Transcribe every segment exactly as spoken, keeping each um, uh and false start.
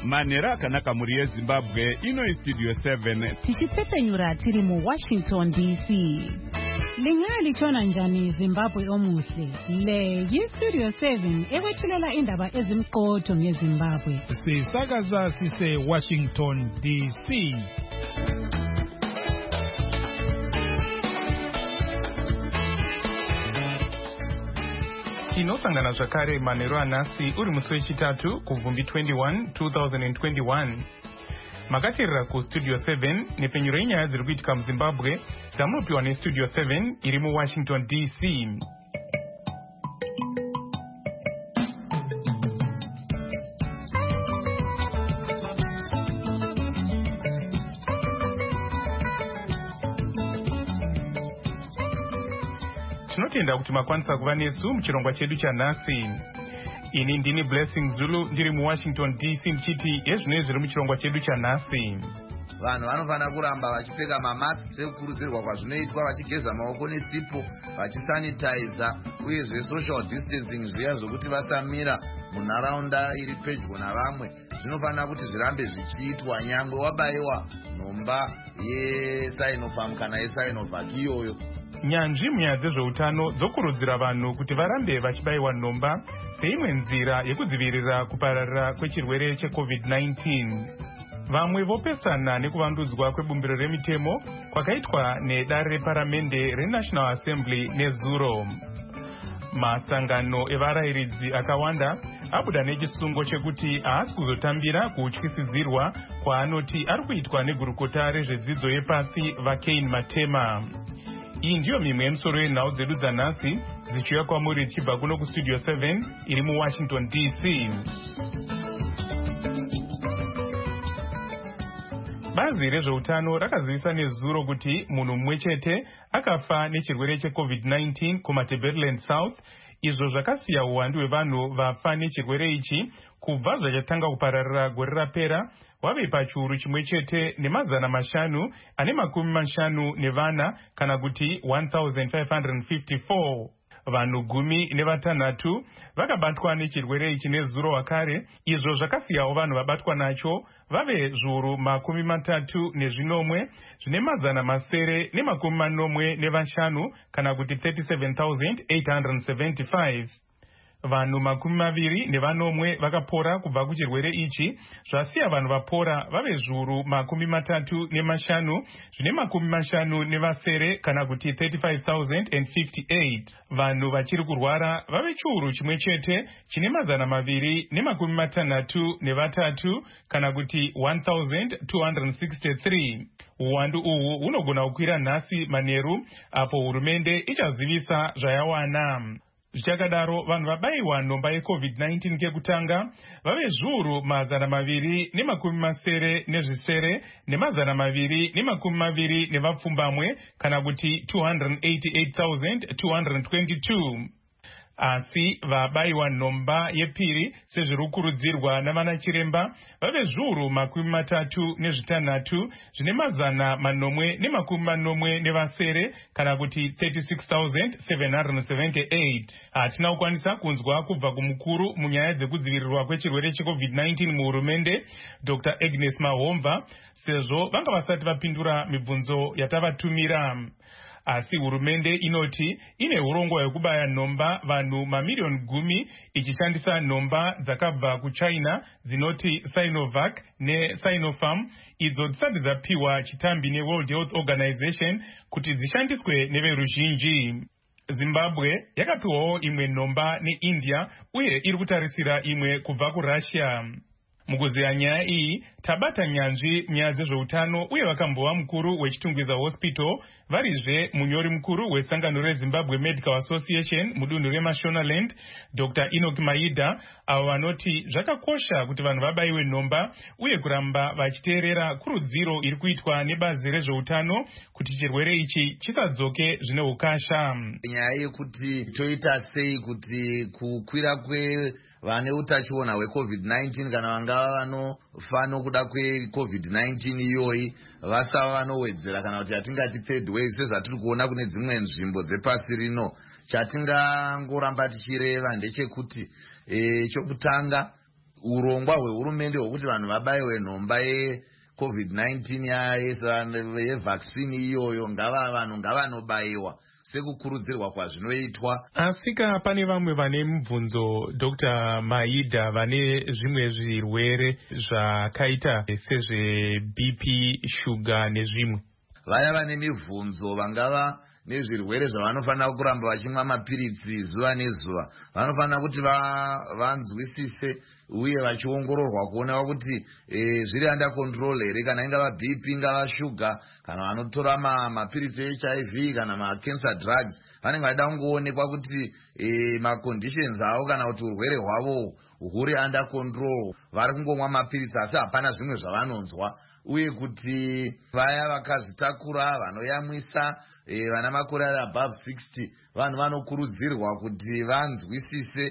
Manera kanaka muri Zimbabwe ino studio seven. Tichitepenyura tiri mu Washington D C. Lingali chona njani Zimbabwe omuhle. Le yi studio seven ewethulela indaba ezimqotho ngeZimbabwe. Sisakaza sise Washington D C. Tinosangana zvakare manheru anhasi uri musi wechitatu kuvhumbi twenty-one twenty twenty-one. Makateerera kustudio seven nepenyuro yenyaya dziri kuitika muZimbabwe dzamunopiwa nestudio seven iri muWashington D C. Tinotenda kuti makwanisa kuva nesu muchirongwa chedu chanhasi. Ini ndini Blessing Zulu ndiri muWashington D C ndichiti ezvinoi zviri muchirongwa chedu chanhasi. Vanhu vanofana kuramba vachipfeka mamasiki sekukurudzirwa kwazvinoitwa, vachigeza maoko nesipo, vachisanitiza, uyezve social distancing zviya zvokuti vasamira munharaunda iri pedyo navamwe zvinofana kuti zvirambe zvichiitwa nyangwe wabayiwa nhomba yeSinovac kana yeSinovac iyoyo. Nyanzvi munyaya dzezveutano dzokurudzira vanhu kuti varambe vachibayiwa nhomba seimwe nzira yekudzivirira kupararira kwechirwere checovid nineteen. Vamwe vopesana nekuvandudzwa kwebumbiro remitemo kwakaitwa nedare reparamende reNational Assembly nezuro. Masangano evarayiridzi akawanda abuda nechisungo chekuti haasi kuzotambira kutyisidzirwa kwaanoti ari kuitwa negurukota rezvedzidzo yepasi vaCain Matema. Iyi ndiyo mimwe yemisoro yenhau dzedu dzanhasi dzichiuya kwamuri dzichibva kuno kustudio seven iri muWashington D C. Bazi rezveutano rakazivisa nezuro kuti munhu mumwe chete akafa nechirwere checovid nineteen kumaTebeleland South, izvo zvakasiya uwandu hwevanhu vafa nechirwere ichi kubva zvachatanga kupararira gore rapera wave pachiuru chimwe chete nemazana mashanu ane makumi mashanu nevana kana kuti one thousand five hundred fifty-four. Vanhu gumi nevatanhatu vakabatwa nechirwere ichi nezuro wakare, izvo zvakasiyawo vanhu vabatwa nacho vave zviuru makumi matatu nezvinomwe zvine mazana masere nemakumi manomwe nevashanu kana kuti thirty-seven thousand eight hundred seventy-five. Vanhu makumi maviri nevanomwe vakapora kubva kuchirwere ichi, zvasiya vanhu vapora vave zviuru makumi matatu nemashanu zvine makumi mashanu nevasere kana kuti thirty-five thousand fifty-eight. Vanhu vachiri kurwara vave chiuru chimwe chete chine mazana maviri nemakumi matanhatu nevatatu kana kuti one thousand two hundred sixty-three. Uwandu uhu hunogona kukwira nhasi manheru apo hurumende ichazivisa zvayawana. Zvichakadaro vanhu vabayiwa nhomba yecovid nineteen kekutanga vave zviuru mazana maviri nemakumi masere nezvisere nemazana maviri nemakumi maviri nevapfumbamwe kana kuti two hundred eighty-eight thousand two hundred twenty-two. Asi vabayiwa nhomba yepiri sezviri kukurudzirwa navana chiremba vave zviuru makumi matatu nezvitanhatu zvine mazana manomwe nemakumi manomwe nevasere kana kuti thirty-six thousand seven hundred seventy-eight. Hatina kukwanisa kunzwa kubva kumukuru munyaya dzekudzivirirwa kwechirwere checovid nineteen muhurumende Doctor Agnes Mahomva sezvo vanga vasati vapindura mibvunzo yatavatumira. Asi hurumende inoti ine urongwa hwekubaya nhomba vanhu mamiliyoni gumi ichishandisa nhomba dzakabva kuChina dzinoti Sinovac neSinopharm, idzo dzisati dzapiwa chitambi neWorld Health Organization kuti dzishandiswe neveruzhinji. Zimbabwe yakapiwawo imwe nhomba neIndia uye iri kutarisira imwe kubva kuRussia. Mukuziya nyaya iyi tabata nyanzvi nyaya dzezveutano uye vakambova mukuru wechitungwiza hospital varizve munyori mukuru wesangano reZimbabwe Medical Association mudunhu reMashonaland Doctor Enoch Maida, avo vanoti zvakakosha kuti vanhu vabayiwe nhomba uye kuramba vachiteerera kurudziro iri kuitwa nebazi rezveutano kuti chirwere ichi chisadzoke zvine ukasha. Nyaya yekuti toita sei kuti kukwira kwe vane utachiona hwecovid nineteen kana vangava vanofa nokuda kwecovid nineteen iyoyi vasava vanowedzera kana kuti atingati third wave sezvatiri kuona kune dzimwe nzvimbo dzepasi rino. Chatingangoramba tichireva ndechekuti e, chokutanga urongwa hwehurumende hwekuti vanhu vabaiwe nhomba yecovid nineteen yevaccine iyoyo ngava vanhu ngavanobayiwa sekukurudzirwa kwazvinoitwa. Asika pane vamwe vane mibvunzo Doctor Maida vane zvimwe zvirwere zvakaita sezve-B P, shuga nezvimwe. Vaya vane mibvunzo vangava nezvirwere zvavanofanira kuramba vachimwa mapiritsi zuva nezuva vanofanira kuti vanzwisise uye vachiongororwa kuona kuti e, zviri under control here, kana ingava B P ingava shuga kana vanotora mapiritsi e H I V kana ma-cancer drugs vanenge vachida kungoonekwa kuti e, ma-conditions avo kana kuti urwere hwavo huri under control, vari kungomwa mapiritsi asi hapana zvimwe zvavanonzwa, uye kuti vaya vakazvitakura vanoyamwisa e, vana makore ari above sixty vanhu vanokurudzirwa kuti vanzwisise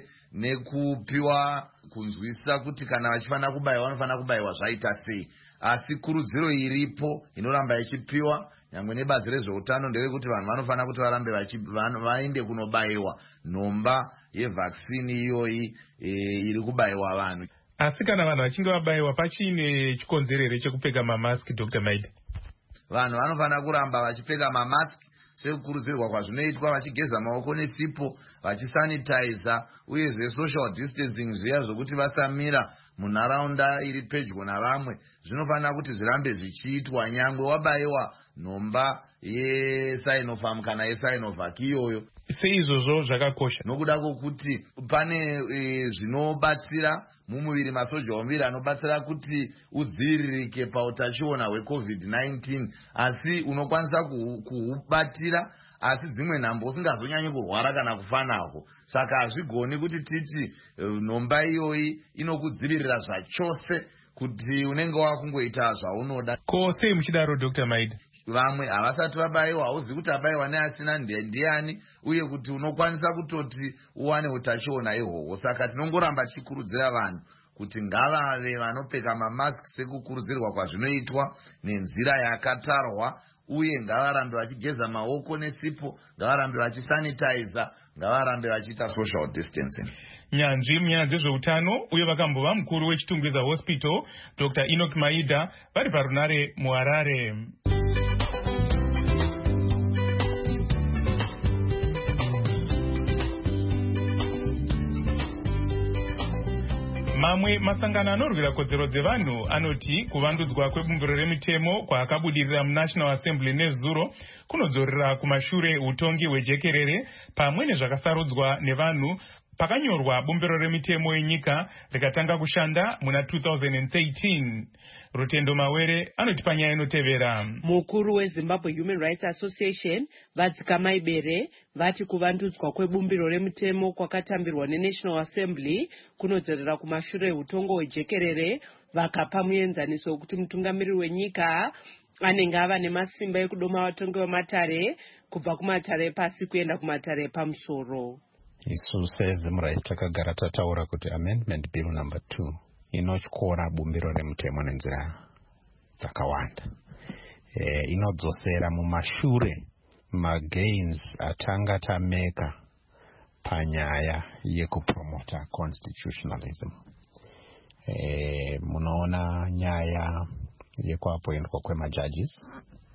nekupiwa kunzwisisa kuti kana vachifanira kubayiwa vanofanira kubayiwa zvaita sei. Asi kurudziro iripo inoramba ichipiwa nyangwe nebazi rezveutano nderekuti vanhu vanofanira kuti varambe vaende kunobayiwa nhomba yevaccine iyoyi e, iri kubayiwa vanhu. Asi kana vanhu vachinge vabayiwa pachiine chikonzerere chekupfeka mamask Doctor Maida? Vanhu vanofanira kuramba vachipfeka mamask sekukurudzirwa kwazvinoitwa, vachigeza maoko nesipo, vachisanitiza, uyezve social distancing zviya zvokuti vasamira munharaunda iri pedyo navamwe zvinofanira kuti zvirambe zvichiitwa nyangwe wabayiwa nhomba yeSinofarm kana yeSinovac iyoyo. Seizvozvo zvakakosha nokuda kwokuti pane e, zvinobatsira mumuviri, masoja omuviri anobatsira kuti udziviririke pautachiona hwecovid nineteen, asi unokwanisa kuhubatira asi dzimwe nhambo usingazonyanyi kurwara kana kufa nahwo. Saka hazvigoni kuti titi nhomba iyoyi inokudzivirira zvachose kuti unenge wakungoita zvaunoda. Ko sei muchidaro Doctor Maida? Vamwe havasati vabayiwa hauzivi kuti abayiwa neasina ndiani, uye kuti unokwanisa kutoti uwane utachiona ihwohwo. Saka tinongoramba tichikurudzira vanhu kuti ngavave vanopfeka mamask sekukurudzirwa kwazvinoitwa nenzira yakatarwa, uye ngavarambe vachigeza maoko nesipo, ngavarambe vachisanitiza, ngavarambe vachiita social distancing. Nyanzvi munyaya dzezveutano uye vakambova mukuru wechitungwiza hospital Doctor Enoch Maida vari parunare muHarare. Mamwe masangano anorwira kodzero dzevanhu anoti kuvandudzwa kwebumbiro remitemo kwaakabudirira muNational Assembly nezuro kunodzorera kumashure utongi hwejekerere pamwe nezvakasarudzwa nevanhu pakanyorwa bumbiro remitemo yenyika rikatanga kushanda muna two thousand thirteen. Rutendo Mawere anoti panyaya inotevera. Mukuru weZimbabwe Human Rights Association Vadzika Maibere vati kuvandudzwa kwebumbiro remitemo kwakatambirwa neNational Assembly kunodzorera kumashure utongo hwejekerere, vakapa muenzaniso wekuti mutungamiriri wenyika anenge ava nemasimba ekudoma vatongi vematare kubva kumatare epasi kuenda kumatare epamusoro. Isu seZimrais takagara tataura kuti amendment bill number two inotyora bumbiro remutemo nenzira dzakawanda. E, inodzosera mumashure magains atanga tameka panyaya yekupromota constitutionalism. E, munoona nyaya yekuapoindwa kwemajudges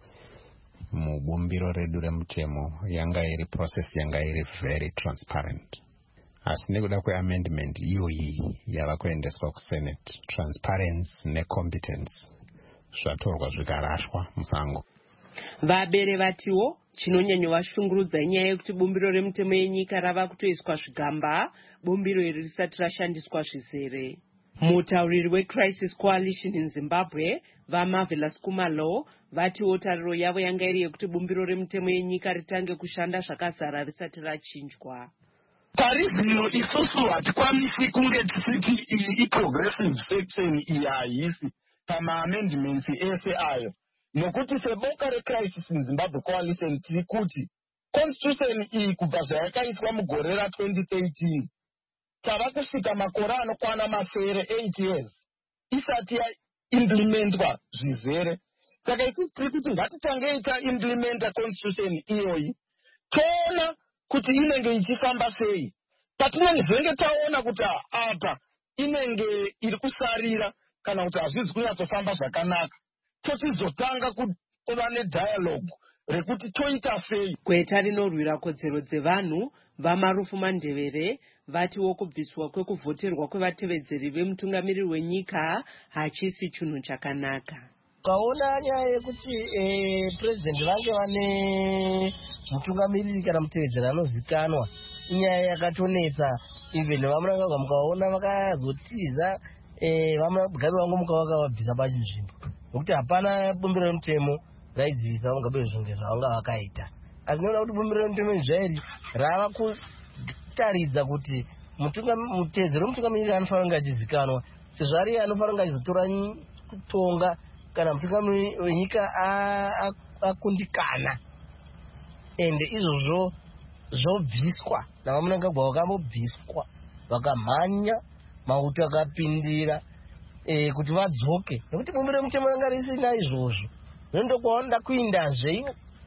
mubumbiro redu remutemo yanga iri process yanga iri very transparent. Asi nekuda kweamendment iyoyi yava kuendeswa kusenate, transparency necompetence zvatorwa zvikarashwa musango. Vabere vatiwo chinonyanyovashungurudza inyaya yekuti bumbiro remutemo yenyika rava kutoiswa zvigamba bumbiro iri risati rashandiswa zvizere. Mutauriri weCrisis Coalition in Zimbabwe vaMarvelous Kumalo vatiwo tariro yavo yanga iri yekuti bumbiro remutemo yenyika ritange kushanda zvakazara risati rachinjwa. Parizino isusu hatikwanisi kunge tisiti iyi i-progressive section iyi haisi pama-amendments ese ayo, nokuti seboka reCrisis in Zimbabwe Coalition tiri kuti constitution iyi kubva zvayakaiswa mugore ra-twenty thirteen tava kusvika makore anokwana masere eight years isati yaimplementwa zvizere. Saka isusu tiri kuti ngatitange taimplementa constitution iyoyi toona kuti inenge ichifamba sei. Patinenge taona kuti apa inenge iri kusarira kana kuti hazvizi kunyatsofamba zvakanaka, tochizotanga kuva nedialogue rekuti toita sei. Gweta rinorwira kodzero dzevanhu vaMarufu Mandevere vatiwo kubviswa kwekuvhoterwa kwevatevedzeri vemutungamiriri wenyika hachisi chinhu chakanaka. Ukaona nyaya yekuti eh, president vange vane mutungamiriri kana mutevedzeri anozikanwa inyaya yakatonetsa. Even vamunangagwa mukaona vakazotiza eh, vamugabe vangu mukavaka vabvisa pachinzvimbo nokuti hapana bumbiro remutemo raidzivisa mugabe zvonge zvavanga vakaita. Asi noona kuti bumbiro remutemo izvairi rava kutaridza kuti mutevedzeri wemutungamiriri anofanira kunge achizikanwa, sezvo ari anofanira kunge achizotora kutonga kana mutungamiriri wenyika akundikana. Ende izvozvo zvobviswa navamunangagwa vakambobviswa vakamhanya mauto akapindira e, kuti vadzoke nekuti bumbiro remutemo ranga risina izvozvo. Nondokwaonda kuindazve.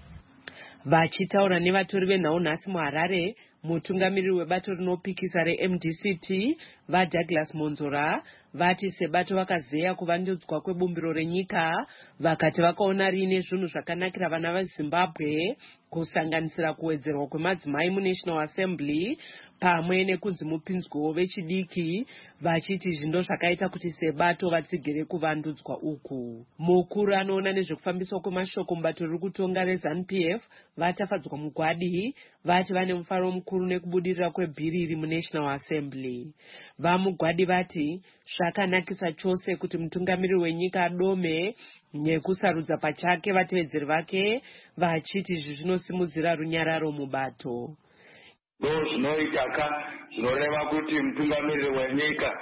Vachitaura nevatori venhau nhasi muHarare, mutungamiriri webato rinopikisa reM D C T vaDouglas Monzora vati sebato vakazeya kuvandudzwa kwebumbiro renyika, vakati vakaona riine zvinhu zvakanakira vana veZimbabwe kusanganisira kuwedzerwa kwemadzimai muNational Assembly pamwe nekunzi mupinzwewo vechidiki, vachiti izvi ndo zvakaita kuti sebato vatsigire kuvandudzwa uku. Mukuru anoona nezvekufambiswa kwemashoko mubato riri kutonga reZANU P F vatafadzwa mugwadi vati vane mufaro mukuru nekubudirira kwebhiri iri muNational Assembly. Vamugwadi vati zvakanakisa chose kuti mutungamiriri wenyika adome nekusarudza pachake vatevedzeri vake, vachiti izvi zvinosimudzira runyararo mubato. Ndo zvinoita ka zvinoreva kuti mutungamiriri wenyika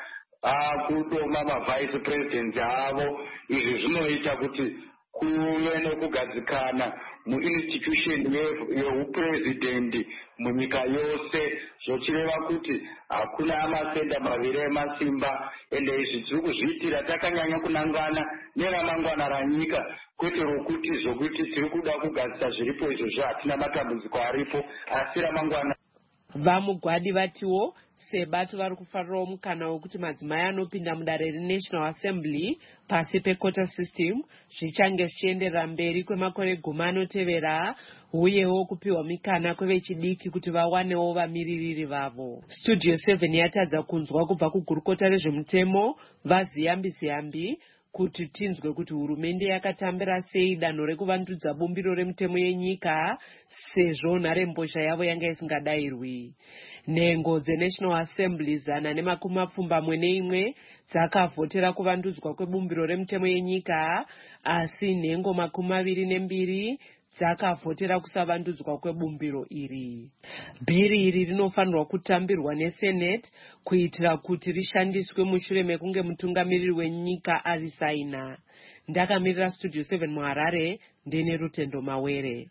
akudoma mavice president avo. Izvi zvinoita kuti kuve nekugadzikana muinstitution yeupresident munyika yose, zvochireva kuti hakuna masenda maviri emasimba. Ende izvi tiri kuzviitira takanyanya kunangana neramangwana ranyika, kwete rokuti zvokuti tiri kuda kugadzisa zviripo izvozvo hatina matambudziko aripo, asi ramangwana. Vamugwadi vatiwo sebato vari kufarirawo mukana wekuti madzimai anopinda mudare reNational Assembly pasi pekota system zvichange zvichienderera mberi kwemakore gumi anotevera, uyewo kupiwa mikana kwevechidiki kuti vawanewo vamiririri vavo. Studio seven yatadza kunzwa kubva kugurukota rezvemutemo vaZiyambi Ziyambi kuti tinzwe kuti hurumende yakatambira sei danho rekuvandudza bumbiro remutemo yenyika sezvo nharembozha yavo yanga isingadayirwi. Nhengo dzeNational Assembly zana nemakumi mapfumbamwe neimwe dzakavhotera kuvandudzwa kwebumbiro remutemo yenyika, asi nhengo makumi maviri nembiri dzakavhotera kusavandudzwa kwebumbiro iri. Bhiri iri rinofanirwa kutambirwa neSenate kuitira kuti rishandiswe mushure mekunge mutungamiriri wenyika arisaina. Ndakamirira Studio seven muHarare, ndine Rutendo Mawere.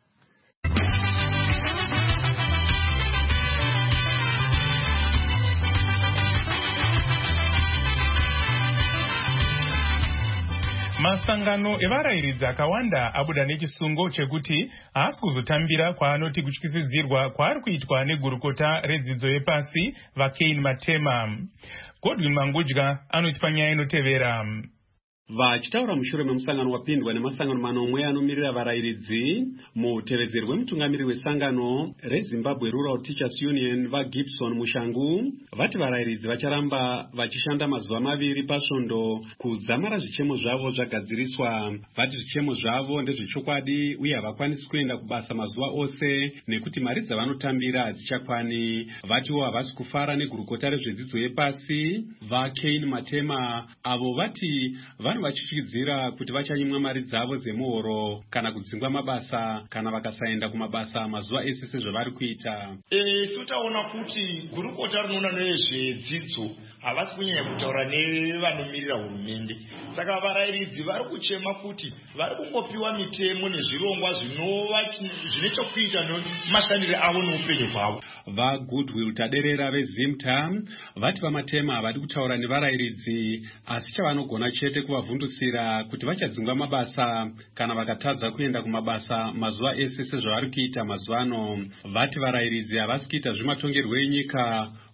Masangano evarayiridzi akawanda abuda nechisungo chekuti haasi kuzotambira kwaanoti kutyisidzirwa kwaari kuitwa negurukota redzidzo yepasi vaCain Matema. Godwin Mangudya anotipa nyaya inotevera. Vachitaura mushure memusangano wapindwa nemasangano manomwe anomirira varayiridzi, mutevedzeri wemutungamiriri wesangano reZimbabwe Rural Teachers Union vaGibson Mushangu vati varayiridzi vacharamba vachishanda mazuva maviri pasvondo kudzamara zvichemo zvavo zvagadziriswa. Vati zvichemo zvavo ndezvechokwadi uye havakwanisi kuenda kubasa mazuva ose nekuti mari dzavanotambira hadzichakwani. Vatiwo havasi kufara negurukota rezvedzidzo yepasi vaCain Matema, avo vati vanhu vachityidzira kuti vachanyimwa mari dzavo zemuhoro kana kudzingwa mabasa kana vakasaenda kumabasa mazuva ese sezvavari kuita. E, sotaona kuti gurukota rinoona nezvedzidzo havasi kunyanya kutaura nevanomirira hurumende. Saka varayiridzi vari kuchema kuti vari kungopiwa mitemo nezvirongwa zvine chokuita nemashandire avo neupenyu hwavo. VaGoodwill Taderera veZimta vati vaMatema havadi kutaura nevarayiridzi, asi chavanogona chete kuvavhundusira kuti vachadzingwa mabasa kana vakatadza kuenda kumabasa mazuva ese sezvavari kuita mazuva ano. Vati varayiridzi havasi kuita zvematongerwo enyika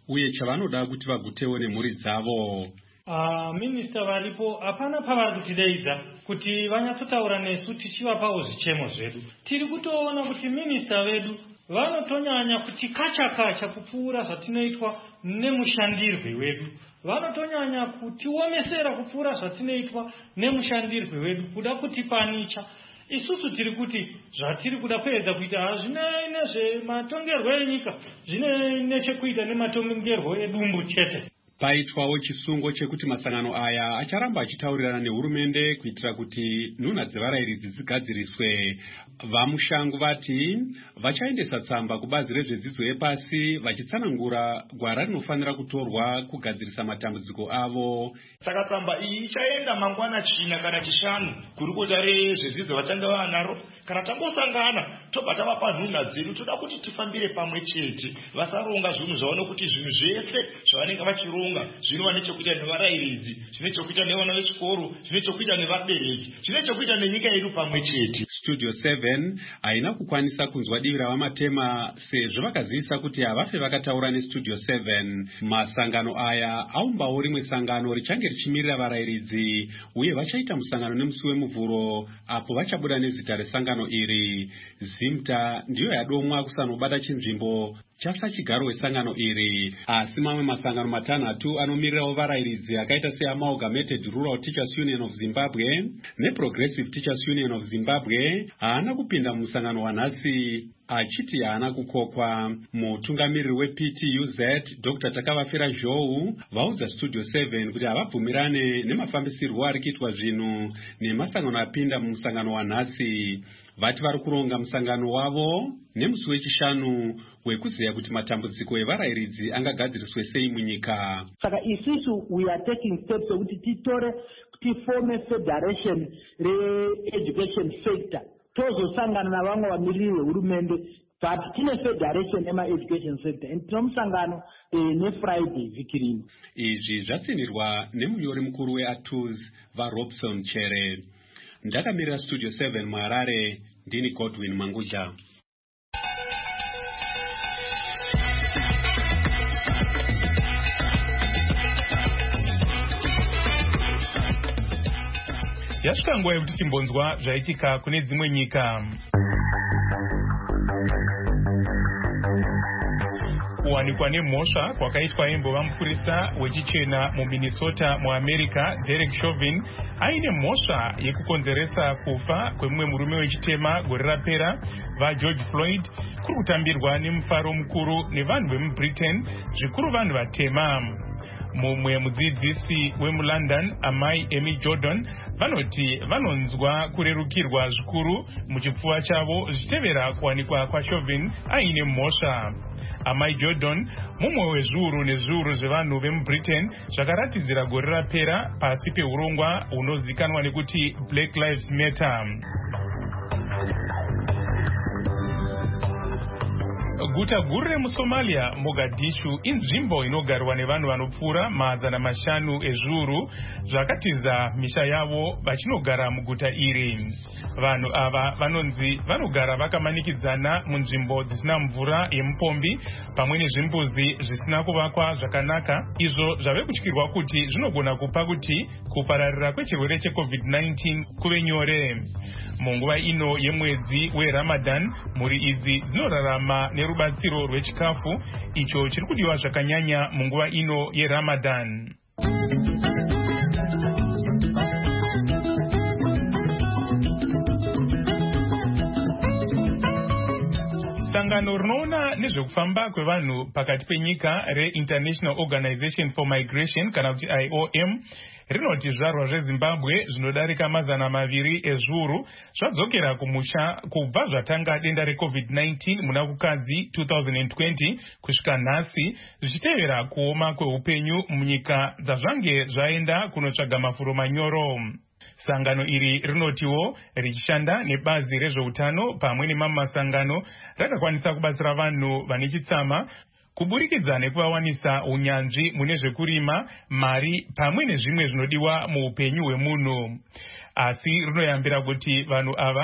uye chavanoda kuti vagutewo nemhuri dzavo. Uh, minista varipo hapana pavari kutideidza kuti vanyatsotaura nesu tichivapawo zvichemo zvedu. Tiri kutoona kuti minista vedu vanotonyanya kuti kacha kacha kupfuura zvatinoitwa nemushandirwe wedu. Vanotonyanya kutiomesera kupfuura zvatinoitwa nemushandirwe wedu, kuda kutipanicha. Isusu tiri kuti zvatiri kuda kuedza kuita hazvine nezvematongerwo enyika, zvine nechekuita nematongerwo edumbu chete. Paitwawo chisungo chekuti masangano aya acharamba achitaurirana nehurumende kuitira kuti nhunha dzevarairidzi dzigadziriswe. Vamushangu vati vachaendesa tsamba kubazi rezvedzidzo yepasi vachitsanangura gwara rinofanira kutorwa kugadzirisa matambudziko avo. Saka tsamba iyi ichaenda mangwana china kana chishanu kurukota rezvedzidzo vatanga vanaro. Kana tambosangana tobva tavapa nhunha dzedu, toda kuti tifambire pamwe chete, vasaronga zvinhu zvaona kuti zvinhu zvese zvavanenge vachironga zvinova nechekuita nevarairidzi, zvine chekuita nevana vechikoro, zvine chekuita nevabereki, zvine chekuita nenyika yedu pamwe chete. Studio seven haina kukwanisa kunzwa divi ravamatema sezvo vakazivisa kuti havafe vakataura nestudio seven. Masangano aya aumbawo rimwe sangano richange richimirira varairidzi, uye vachaita musangano nemusi wemuvhuro apo vachabuda nezita resangano iri. Zimta ndiyo yadomwa kusanobata chinzvimbo chasachigaro wesangano iri, asi mamwe masangano matanhatu anomirirawo varairidzi akaita seAmalgamated Rural Teachers Union of Zimbabwe neProgressive Teachers Union of Zimbabwe haana kupinda musangano wanhasi, achiti haana kukokwa. Mutungamiriri weP T U Z Doctor Takavafira Zhou vaudza Studio seven kuti havabvumirane nemafambisirwo ari kuitwa zvinhu nemasangano apinda mumusangano wanhasi. Vati vari kuronga musangano wavo nemusi wechishanu wekuziva kuti matambudziko evarairidzi angagadziriswe sei munyika. Saka isusu we are taking steps kuti titore tifome federation re-education sector, tozosangana navamwe vamiriri vehurumende but tine federation ema-education sector and tinomusangano neFriday vikirino. Izvi zvatsinirwa nemunyori mukuru weATUS vaRobson Chere. Ndakamirira Studio seven muHarare, ndini Godwin Manguja. Yasvika nguva yekuti timbonzwa zvaitika kune dzimwe nyika. Kuwanikwa nemhosva kwakaitwa imbova mupurisa wechichena muMinnesota muAmerica Derek Chauvin aine mhosva yekukonzeresa kufa kwemumwe murume wechitema gore rapera vaGeorge Floyd kuri kutambirwa nemufaro mukuru nevanhu vemuBritain, zvikuru vanhu vatema. Mumwe mudzidzisi wemuLondon Amai Amy Jordan vanoti vanonzwa kurerukirwa zvikuru muchipfuva chavo zvichitevera kuwanikwa kwaChauvin aine mhosva. Amai Jordan mumwe wezviuru nezviuru zvevanhu vemuBritain zvakaratidzira gore rapera pasi peurongwa hunozikanwa nekuti Black Lives Matter. Guta guru remuSomalia Mogadishu inzvimbo inogarwa nevanhu vanopfuura mazana mashanu ezviuru zvakatiza misha yavo vachinogara muguta iri. Vanhu ava vanonzi vanogara vakamanikidzana munzvimbo dzisina mvura yemupombi pamwe nezvimbuzi zvisina kuvakwa zvakanaka, izvo zvave kutyirwa kuti zvinogona kupa kuti kupararira kwechirwere cheCovid nineteen kuve nyore. Munguva ino yemwedzi weRamadan, mhuri idzi dzinorarama nerubatsiro rwechikafu icho chiri kudiwa zvakanyanya munguva ino yeRamadan. Sangano rinoona nezvekufamba kwevanhu pakati penyika reInternational Organization for Migration kana kuti I O M rinoti zvarwa zveZimbabwe zvinodarika mazana maviri ezviuru zvadzokera kumusha kubva zvatanga denda reCovid nineteen muna kukadzi two thousand twenty kusvika nhasi, zvichitevera kuoma kweupenyu munyika dzazvange zvaenda kunotsvaga mafuro manyoro. Sangano iri rinotiwo richishanda nebazi rezveutano pamwe nemamwe masangano rakakwanisa kubatsira vanhu vane chitsama kuburikidza nekuvawanisa unyanzvi mune zvekurima, mari pamwe nezvimwe zvinodiwa muupenyu hwemunhu. Asi rinoyambira kuti vanhu ava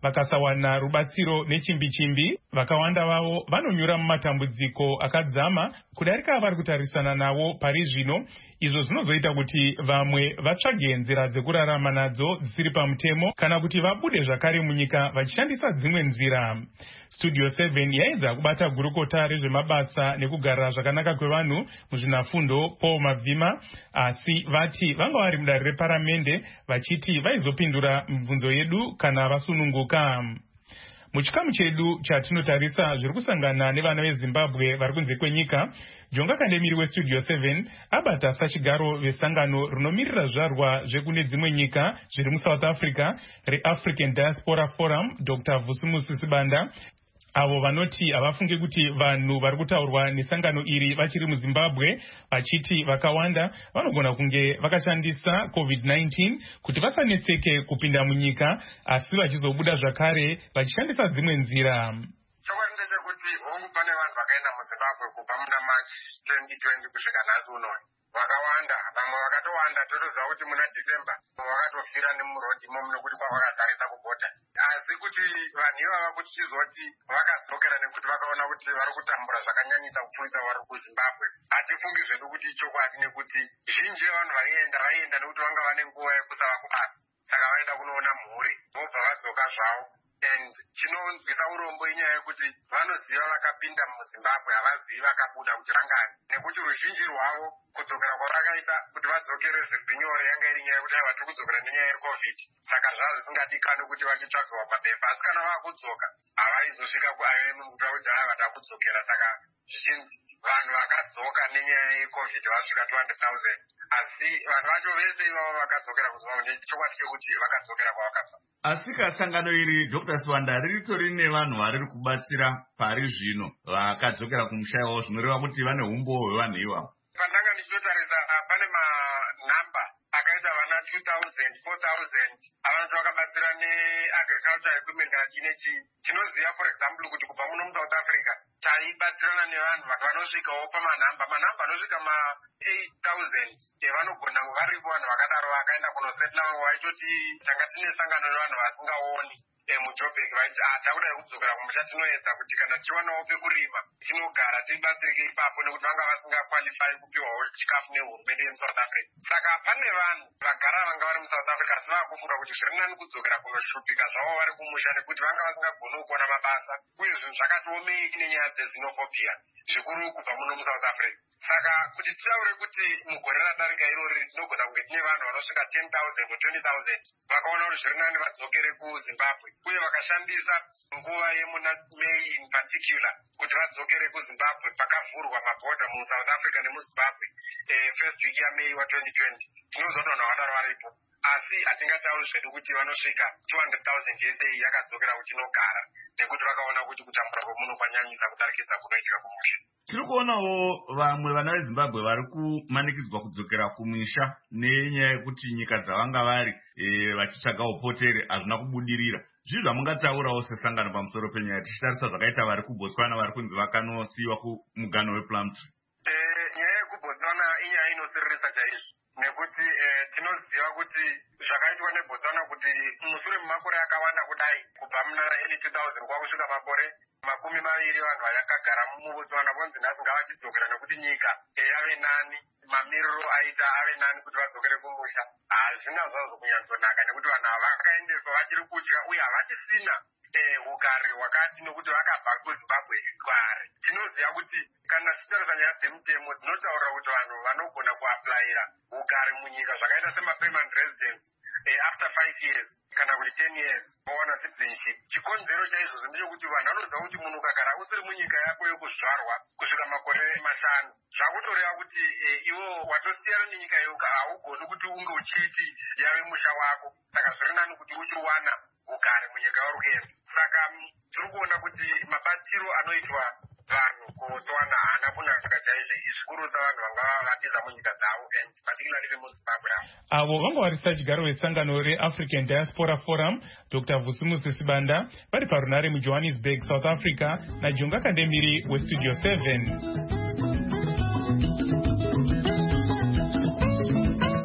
vakasawana rubatsiro nechimbi-chimbi, vakawanda vavo vanonyura mumatambudziko akadzama kudarika vari kutarisana nawo pari zvino. Izvo zvinozoita kuti vamwe vatsvage nzira dzekurarama nadzo dzisiri pamutemo kana kuti vabude zvakare munyika vachishandisa dzimwe nzira. Studio seven yaedza kubata gurukota rezvemabasa nekugara zvakanaka kwevanhu muzvinafundo Paul Mavhima, asi vati vanga vari mudare reparamende vachiti vaizopindura mibvunzo yedu kana vasununguka. Muchikamu chedu chatinotarisa zviri kusangana nevana veZimbabwe vari kunze kwenyika, Jonga Kandemiri weStudio seven abata sachigaro vesangano rinomirira zvarwa zvekune dzimwe nyika zviri muSouth Africa reAfrican Diaspora Forum, Doctor Vusumusi Sibanda, avo vanoti havafunge kuti vanhu vari kutaurwa nesangano iri vachiri muZimbabwe, vachiti vakawanda vanogona kunge vakashandisa covid nineteen kuti vasanetseke kupinda munyika, asi vachizobuda zvakare vachishandisa dzimwe nzira. Chokwadi ndechekuti hongu pane vanhu vakaenda muZimbabwe kubva muna March twenty twenty kusvika nhasi unoyu, vakawanda. Vamwe vakatowanda totoziva kuti muna December vakatofira nemurodhimo nekuti kwavakazarisa kubhodha. Asi kuti vanhu ivava kuti chizoti vakadzokera nekuti vakaona kuti vari kutambura zvakanyanyisa kupfuurisa vari kuZimbabwe, hatifungi zvedu kuti chokwadi, nekuti zhinji yevanhu vaienda vaienda nekuti vanga vane nguva yekusava kubasa, saka vaida kunoona mhuri vobva vadzoka zvavo. And chinonzwisa urombo inyaya yekuti vanoziva vakapinda muZimbabwe, havazivi vakabuda kuti rangani, nekuti ruzhinji rwavo kudzokera kwavakaita kuti vadzokere zviri nyore yanga iri nyaya yekuti vari kudzokera nenyaya yecovid, saka zvava zvisingadikani kuti vachitsvagiwa mapepa. Asi kana vakudzoka havaizosvika kuayoemu kuti vakuti havada kudzokera, saka zvizhinji vanhu vakadzoka nenyaya yecovid vasvika two hundred thousand, asi vanhu vacho vese ivavo vakadzokera kuZimbabwe nechokwadi chekuti vakadzokera kwavakabva. Asi kasangano iri Doctor Swanda ritori nevanhu vari kubatsira pari zvino vakadzokera kumusha wavo, zvinoreva kuti vane umbo hwevanhu ivavo. Pandanga ndichitotarisa pane manhamba akaita vana two thousand, four thousand avanoti vakabatsira neagriculture equipment kana chinechi. Tinoziva for example kuti kubva muno muSouth Africa taibatsirana nevanhu vanosvikawo pamanhamba manhamba anosvika ma eight thousand evanogona varipo vanhu vakadaro vakaenda kunosetla. Vamwe vaitoti tanga tine sangano nevanhu vasingaoni muJoburg, vaiti takudai kudzokera kumusha tinoedza kuti kana tiwanawo pekurima tinogara tibatsirike ipapo, nekuti vanga vasingakwalifai kupiwawo chikafu nehurumende yemuSouth Africa. Saka pane vanhu vagara vanga vari muSouth Africa asi vakufunga kuti zviri nani kudzokera kunoshupika zvavo vari kumusha, nekuti vanga vasingagoni kuona mabasa, uye zvinhu zvakatiomei nenyaya dzezvinofobia zvikuru kubva muno muSouth Africa. Saka kuti titaure kuti mugore radarika irori tinogona kunge tine vanhu vanosvika ten thousand or twenty thousand vakaona kuti zviri nani vadzokere kuZimbabwe, uye vakashandisa nguva yemuna May in particular kuti vadzokere kuZimbabwe pakavhurwa mabhodha muSouth Africa nemuZimbabwe eh, first week yaMay wa twenty twenty. Tinoziva kuti vanhu vakadaro varipo, asi hatingatauri zvedu kuti vanosvika two hundred thousand yese iyi yakadzokera kuti inogara, nekuti vakaona kuti kutambura kwemunhu kwanyanyisa kudarikidza kunoitika kumusha. Tiri kuonawo vamwe vana veZimbabwe vari kumanikidzwa kudzokera kumisha nenyaya yekuti nyika dzavanga vari e, vachitsvaga upotere hazvina kubudirira. Zvizvo zvamungataurawo sesangano pamusoro penyaya tichitarisa zvakaita vari kuBotswana vari kunzi vakanosiyiwa kumuganho wePlumtree? Nyaya yekuBotswana inyaya inosiririsa chaizvo, nekuti tinoziva kuti zvakaitwa neBotswana kuti mushure memakore akawanda kudai kubva muna early two thousand kwakusvika makore makumi maviri vanhu vakagara muBotswana vonzi nhasi ngavachidzokera nekuti nyika yave nani, mamiriro aita ave nani kuti vadzokere kumusha. Hazvina zvazvo kunyanzonaka, nekuti vanhu ava vakaendeswa vachiri kudya uye havachisina ugari hwakati, nekuti vakabva kuZimbabwe kare. Tinoziva kuti kana tichitarisa nyaya dzemutemo dzinotaura kuti vanhu vanogona kuaplayira ugari munyika zvakaita semapermanent residence after five years kana kuti ten years vowana citizenship. Chikonzero chaizvozvo ndechekuti vanhu vanoziva kuti munhu ukagara usiri munyika yako yokuzvarwa kusvika makore mashanu, zvakutoreva kuti iwo watosiyana nenyika yoga haugoni kuti unge uchiti yave musha wako, saka zviri nani kuti uchiwana ugare munyika vari kuenda. Saka tiri kuona kuti mabatiro anoitwa vanhu kuBotswana haana kunaka chaizvo, izvikurusa vanhu vanga vatiza munyika dzavo and particularly vemuZimbabwe avo. Avo vanga vari sachigaro vesangano reAfrican Diaspora Forum, Doctor Vusumusi Sibanda, vari parunare muJohannesburg, South Africa, naJonga Kandemiri weStudio seven.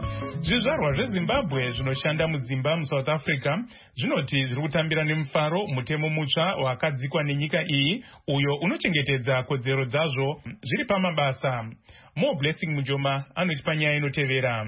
zvizvarwa zvezimbabwe zvinoshanda mudzimba muSouth Africa zvinoti zviri kutambira nemufaro mutemo mutsva wakadzikwa nenyika iyi uyo unochengetedza kodzero dzazvo zviri pamabasa. Mo Blessing Munjoma anotipa nyaya inotevera.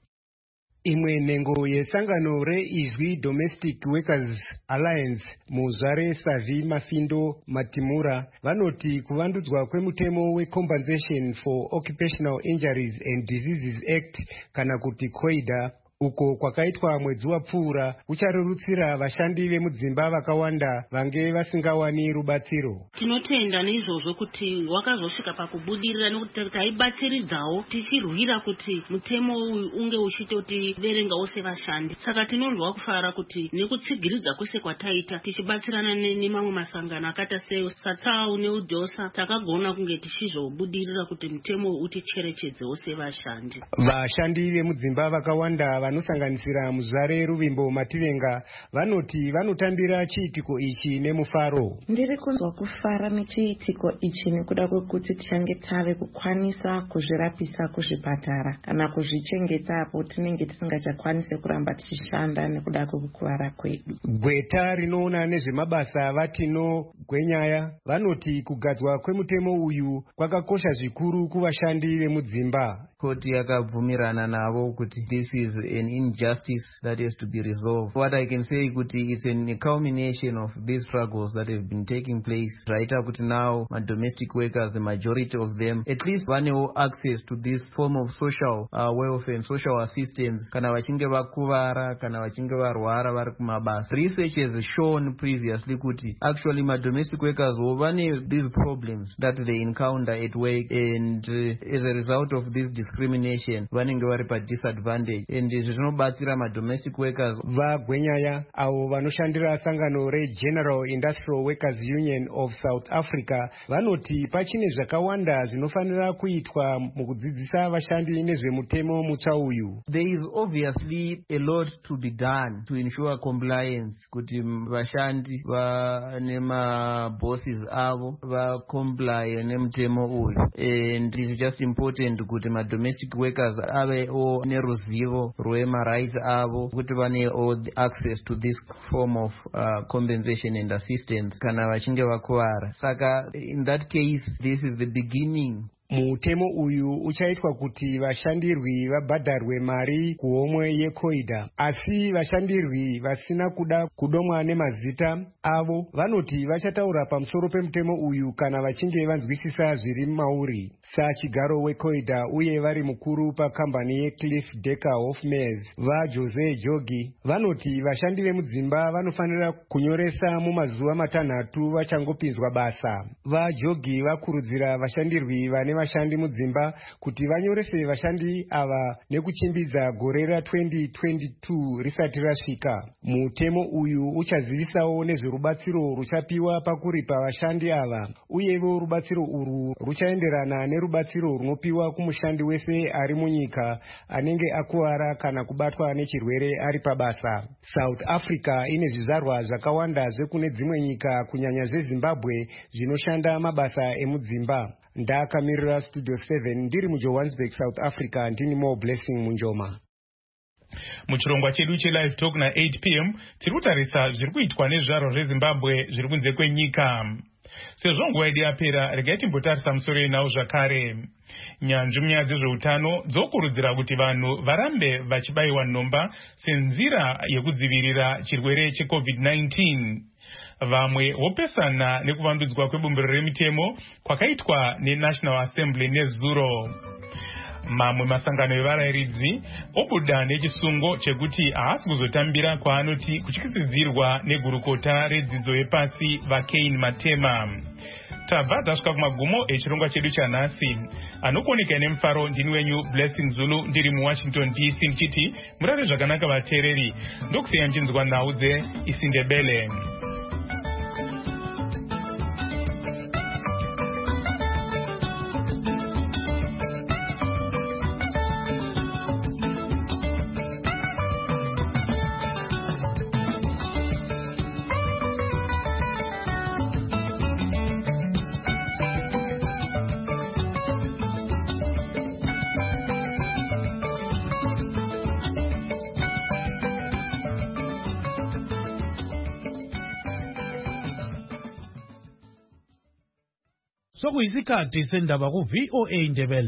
Imwe nhengo yesangano reIzwi Domestic Workers Alliance muzvare Savi Mafindo Matimura vanoti kuvandudzwa kwemutemo weCompensation for Occupational Injuries and Diseases Act kana kuti COIDA uko kwakaitwa mwedzi wapfuura kucharurutsira vashandi vemudzimba vakawanda vange vasingawani rubatsiro. Tinotenda neizvozvo kuti wakazosvika pakubudirira nekuti taibatsiridzawo tichirwira kuti mutemo uyu unge uchitoti verengawo sevashandi. Saka tinondwa kufara kuti nekutsigiridza kwese kwataita tichibatsirana nemamwe masangano akata seSatsau neUDOSA takagona kunge tichizobudirira kuti mutemo uticherechedzewo sevashandi. Vashandi vemudzimba vakawanda vanosanganisira muzvare Ruvimbo Mativenga vanoti vanotambira chiitiko ichi nemufaro. Ndiri kunzwa kufara nechiitiko ichi nekuda kwekuti tichange tave kukwanisa kuzvirapisa kuzvipatara kana kuzvichengeta apo tinenge tisingachakwanise kuramba tichishanda nekuda kwekukuvara kwedu. Gweta rinoona nezvemabasa vatino Gwenyaya vanoti kugadzwa kwemutemo uyu kwakakosha zvikuru kuvashandi vemudzimba. Koti yakabvumirana navo kuti this is an injustice that has to be resolved. What I can say kuti it's a culmination of these struggles that have been taking place right up to now. My domestic workers, the majority of them, at least vane access to this form of social uh, welfare and social assistance kana vachinge vakuvara kana vachinge varwara vari kumabasa. Research has shown previously kuti actually my domestic workers vane these problems that they encounter at work, and uh, as a result of this discrimination vanenge vari pa disadvantage, and zvinobatsira ma domestic workers. VaGwenyaya avo vanoshandira sangano reGeneral Industrial Workers Union of South Africa vanoti pachine zvakawanda zvinofanira kuitwa mukudzidzisa vashandi nezvemutemo mutsva uyu. There is obviously a lot to be done to ensure compliance kuti vashandi vane mabosses avo va comply nemutemo uyu, and it is just important kuti ma domestic workers ave o neruzivo rwema rights avo kuti vane all the access to this form of uh, compensation and assistance kana vachinge vakuvara. Saka in that case this is the beginning. Mutemo uyu uchaitwa kuti vashandirwi vabhadharwe mari kuhomwe yeCOIDA, asi vashandirwi vasina kuda kudomwa nemazita avo vanoti vachataura pamusoro pemutemo uyu kana vachinge vanzwisisa zviri mauri. Sachigaro weCOIDA uye vari mukuru pakambani yeCliff Decker Hofmeyrs vaJose Jogi vanoti vashandi vemudzimba vanofanira kunyoresa mumazuva matanhatu vachangopinzwa basa. VaJogi vakurudzira vashandirwi vane vashandi mudzimba kuti vanyorese vashandi ava nekuchimbidza gore ra-twenty twenty-two risati rasvika. Mutemo uyu uchazivisawo nezverubatsiro ruchapiwa pakuripa vashandi ava, uyewo rubatsiro urwu ruchaenderana nerubatsiro runopiwa kumushandi wese ari munyika anenge akuwara kana kubatwa nechirwere ari pabasa. South Africa ine zvizvarwa zvakawanda zvekune dzimwe nyika kunyanya zveZimbabwe zvinoshanda mabasa emudzimba. Ndakamirira Studio seven ndiri muJohannesburg, South Africa. Ndini Mo Blessing Munjoma. Muchirongwa chedu cheLive Talk na eight p m tiri kutarisa zviri kuitwa nezvizvarwa zveZimbabwe zviri kunze kwenyika. Sezvo nguva yedu yapera, regai timbotarisa musoro inawo zvakare. Nyanzvi munyaya dzezveutano dzokurudzira kuti vanhu varambe vachibayiwa nhomba senzira yekudzivirira chirwere cheCovid nineteen. Vamwe vopesana nekuvandudzwa kwebumbiro remitemo kwakaitwa neNational Assembly nezuro. Mamwe masangano evarayiridzi obuda nechisungo chekuti haasi kuzotambira kwaanoti kutyisidzirwa negurukota redzidzo yepasi vaCain Matema. Tabva tasvika kumagumo echirongwa chedu chanhasi. Anokuoneka nemufaro ndini wenyu Blessing Zulu ndiri muWashington D C ndichiti murare zvakanaka vateereri. Ndokusiya nchinzwa nhau dzeIsindebele. sokuyisikhathi sendaba ku-V O A Indebele.